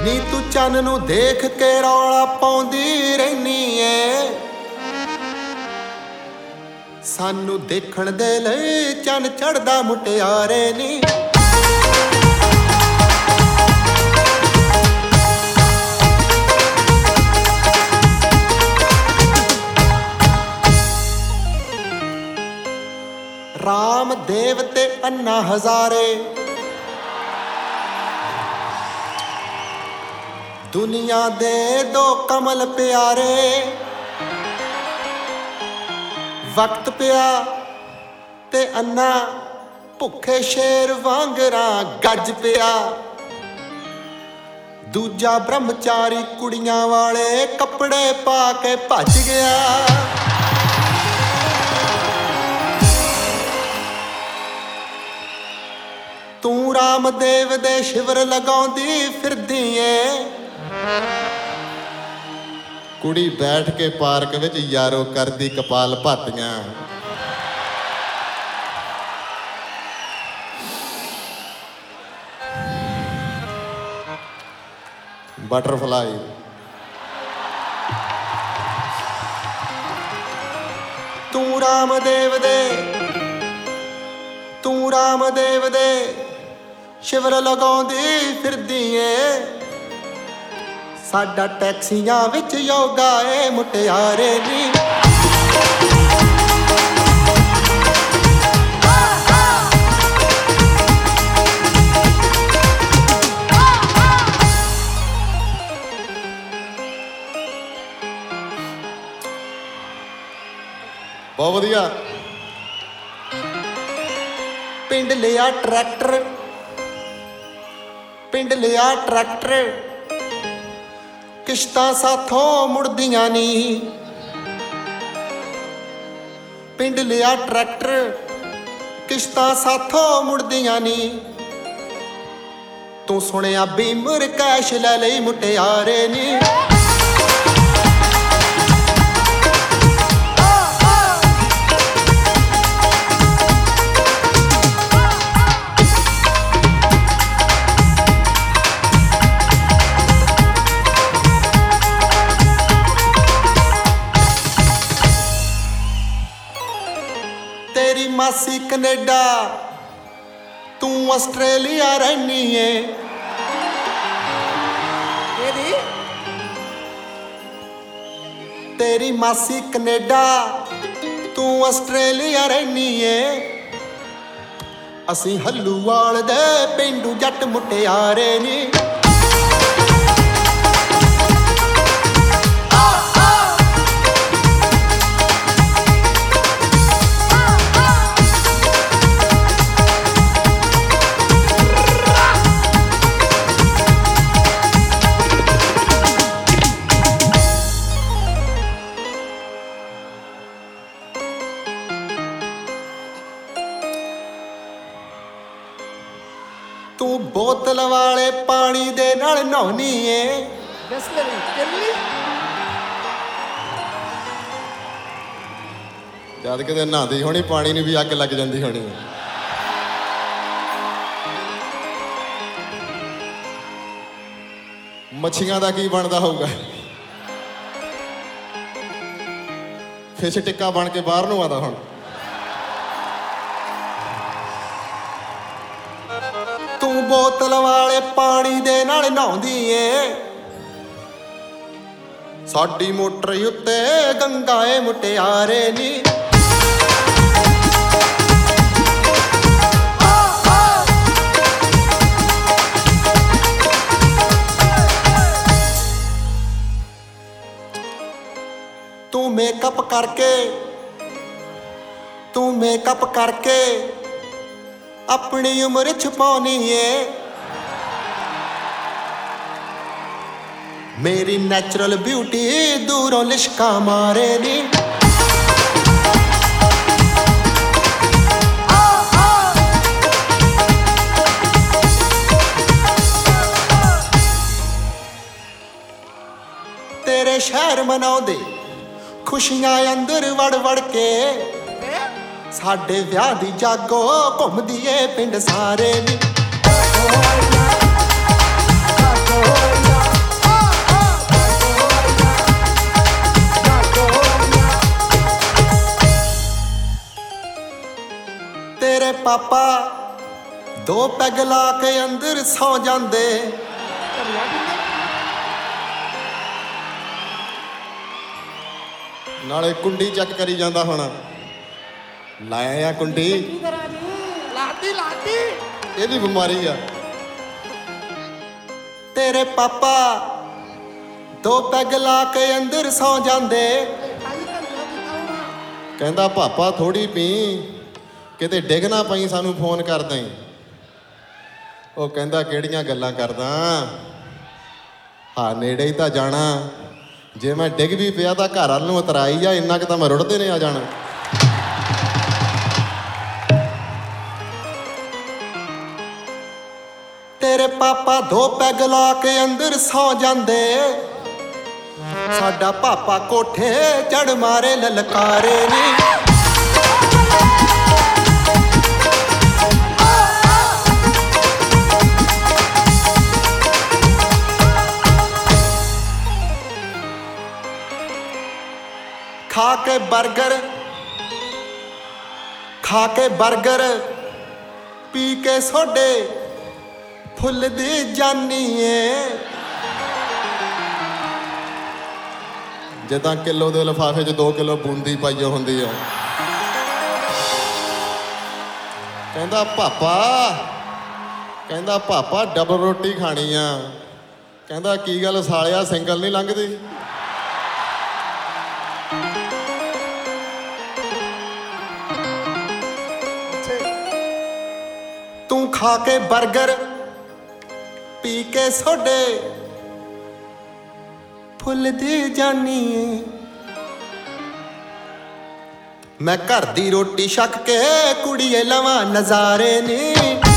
ਨੀ ਤੂੰ ਚੰਨ ਨੂੰ ਦੇਖ ਕੇ ਰੌਲਾ ਪਾਉਂਦੀ ਰਹਿਨੀ ਏ, ਸਾਨੂੰ ਦੇਖਣ ਦੇ ਲਈ ਚੰਨ ਚੜਦਾ ਮੁਟਿਆਰੇ ਨੀ। ਰਾਮ ਦੇਵ ਤੇ ਅੰਨਾ ਹਜ਼ਾਰੇ ਦੁਨੀਆ ਦੇ ਦੋ ਕਮਲ ਪਿਆਰੇ, ਵਕਤ ਪਿਆ ਤੇ ਅੰਨਾ ਭੁੱਖੇ ਸ਼ੇਰ ਵਾਂਗਰਾਂ ਗੱਜ ਪਿਆ। ਦੂਜਾ ਬ੍ਰਹਮਚਾਰੀ ਕੁੜੀਆਂ ਵਾਲੇ ਕੱਪੜੇ ਪਾ ਕੇ ਭੱਜ ਗਿਆ। ਤੂੰ ਰਾਮਦੇਵ ਦੇ ਸ਼ਿਵਰ ਲਗਾਉਂਦੀ ਫਿਰਦੀ ਏ, ਕੁੜੀ ਬੈਠ ਕੇ ਪਾਰਕ ਵਿੱਚ ਯਾਰੋ ਕਰਦੀ ਕਪਾਲ ਭਾਤੀਆਂ। ਬਟਰਫਲਾਈ ਤੂੰ ਰਾਮਦੇਵ ਦੇ ਸ਼ਿਵਰ ਲਗਾਉਂਦੀ ਫਿਰਦੀ ਏ, ਸਾਡਾ ਟੈਕਸੀਆਂ ਵਿੱਚ ਯੋਗਾ ਏ ਮੁਟਿਆਰੇ ਨੀ। ਬਹੁਤ ਵਧੀਆ। ਪਿੰਡ ਲਿਆ ਟਰੈਕਟਰ, ਪਿੰਡ ਲਿਆ ਟਰੈਕਟਰ, ਕਿਸ਼ਤਾਂ ਸਾਥੋਂ ਮੁੜਦੀਆਂ ਨੀ। ਪਿੰਡ ਲਿਆ ਟਰੈਕਟਰ, ਕਿਸ਼ਤਾਂ ਸਾਥੋਂ ਮੁੜਦੀਆਂ ਨੀ। ਤੂੰ ਸੁਣਿਆ ਬੀਮਰ ਕੈਸ਼ ਲੈ ਲਈ ਮੁਟਿਆਰੇ ਨੀ। ਤੇਰੀ ਮਾਸੀ ਕਨੇਡਾ, ਤੂੰ ਆਸਟ੍ਰੇਲੀਆ ਰਹਿਨੀ ਏ। ਤੇਰੀ ਮਾਸੀ ਕਨੇਡਾ, ਤੂੰ ਆਸਟ੍ਰੇਲੀਆ ਰਹਿਨੀ ਏ। ਅਸੀਂ ਹੱਲੂਵਾਲ ਦੇ ਪੇਂਡੂ ਜੱਟ ਮੁਟਿਆਰੇ ਨੀ। ਤੂੰ ਬੋਤਲ ਵਾਲੇ ਪਾਣੀ ਦੇ ਨਾਲ ਨਹਾਉਣੀ ਏ। ਜਦ ਕਿਤੇ ਨਹਾਉਂਦੀ ਹੋਣੀ ਪਾਣੀ ਨੂੰ ਵੀ ਅੱਗ ਲੱਗ ਜਾਂਦੀ ਹੋਣੀ। ਮੱਛੀਆਂ ਦਾ ਕੀ ਬਣਦਾ ਹੋਊਗਾ? ਫਿਸ਼ ਟਿੱਕਾ ਬਣ ਕੇ ਬਾਹਰ ਨੂੰ ਆਉਂਦਾ ਹੁਣ। ਤੂੰ ਬੋਤਲ ਵਾਲੇ ਪਾਣੀ ਦੇ ਨਾਲ ਨਹਾਉਂਦੀ ਏ, ਸਾਡੀ ਮੋਟਰ ਉੱਤੇ ਗੰਗਾ ਏ ਮੁਟਿਆਰੇ ਨੀ। ਤੂੰ ਮੇਕਅਪ ਕਰਕੇ ਆਪਣੀ ਉਮਰ ਛੁਪਾਉਣੀ ਏ। ਮੇਰੀ ਨੈਚੁਰਲ ਬਿਊਟੀ ਦੂਰੋਂ ਲਿਸ਼ਕਾ ਮਾਰੇ ਨੀ। ਤੇਰੇ ਸ਼ਹਿਰ ਮਨਾਉਂਦੇ ਖੁਸ਼ੀਆਂ ਅੰਦਰ ਵੜ ਵੜ ਕੇ, ਸਾਡੇ ਵਿਆਹ ਦੀ ਜਾਗੋ ਘੁੰਮਦੀ ਏ ਪਿੰਡ ਸਾਰੇ ਨੀ। ਦੋ ਪੈਗ ਲਾ ਕੇ ਅੰਦਰ ਸੌ ਜਾਂਦੇ। ਨਾਲੇ ਕੁੰਡੀ ਚੱਕ ਕਰੀ ਜਾਂਦਾ ਹੁਣ। ਲਾਇਆ ਆ ਕੁੰਡੀ, ਲਾਤੀ ਲਾਤੀ ਇਹਦੀ ਬਿਮਾਰੀ ਆ। ਤੇਰੇ ਪਾਪਾ ਦੋ ਪੈਗ ਲਾ ਕੇ ਅੰਦਰ ਸੌ ਜਾਂਦੇ। ਕਹਿੰਦਾ ਪਾਪਾ ਥੋੜੀ ਪੀ, ਕਿਤੇ ਡਿੱਗ ਨਾ ਪਈ ਸਾਨੂੰ ਫੋਨ ਕਰ ਦੇਂ। ਉਹ ਕਹਿੰਦਾ ਕਿਹੜੀਆਂ ਗੱਲਾਂ ਕਰਦਾ, ਹਾਂ ਨੇੜੇ ਹੀ ਤਾਂ ਜਾਣਾ, ਜੇ ਮੈਂ ਡਿੱਗ ਵੀ ਪਿਆ ਤਾਂ ਘਰ ਵੱਲ ਨੂੰ ਉਤਰਾਈ ਜਾ, ਇੰਨਾ ਕੁ ਤਾਂ ਮੈਂ ਰੁੜਦੇ ਨੇ ਆ ਜਾਣਾ। ਤੇਰੇ ਪਾਪਾ ਦੋ ਪੈਗ ਲਾ ਕੇ ਅੰਦਰ ਸੌ ਜਾਂਦੇ। ਸਾਡਾ ਪਾਪਾ ਕੋਠੇ ਚੜ ਮਾਰੇ ਲਲਕਾਰੇ ਨੀ। ਖਾ ਕੇ ਬਰਗਰ ਪੀ ਕੇ ਸੋਡੇ ਫੁੱਲ ਦੀ ਜਾਨੀ ਏ। ਜਿੱਦਾਂ ਕਿਲੋ ਦੇ ਲਿਫਾਫੇ 'ਚ 2 ਕਿਲੋ ਬੂੰਦੀ ਪਾਈ ਹੁੰਦੀ ਆ। ਕਹਿੰਦਾ ਪਾਪਾ ਡਬਲ ਰੋਟੀ ਖਾਣੀ ਆ। ਕਹਿੰਦਾ ਕੀ ਗੱਲ ਸਾਲਿਆ, ਸਿੰਗਲ ਨਹੀਂ ਲੰਘਦੀ। ਤੂੰ ਖਾ ਕੇ ਬਰਗਰ ਪੀ ਕੇ ਸੋਡੇ ਫੁੱਲ ਦੀ ਜਾਨੀ ਏ। ਮੈਂ ਘਰ ਦੀ ਰੋਟੀ ਛੱਕ ਕੇ ਕੁੜੀਏ ਲਵਾਂ ਨਜ਼ਾਰੇ ਨੀ।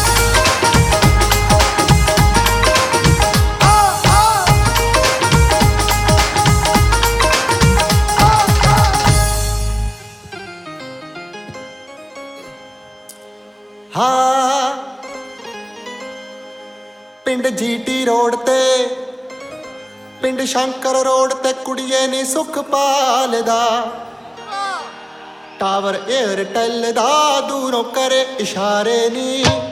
ਹਾਂ ਪਿੰਡ ਜੀਟੀ ਰੋਡ ਤੇ, ਪਿੰਡ ਸ਼ੰਕਰ ਰੋਡ ਤੇ ਕੁੜੀਏ ਨੀ ਸੁਖਪਾਲ ਦਾ ਟਾਵਰ ਏਅਰਟੈਲ ਦਾ ਦੂਰੋਂ ਕਰੇ ਇਸ਼ਾਰੇ ਨੀ।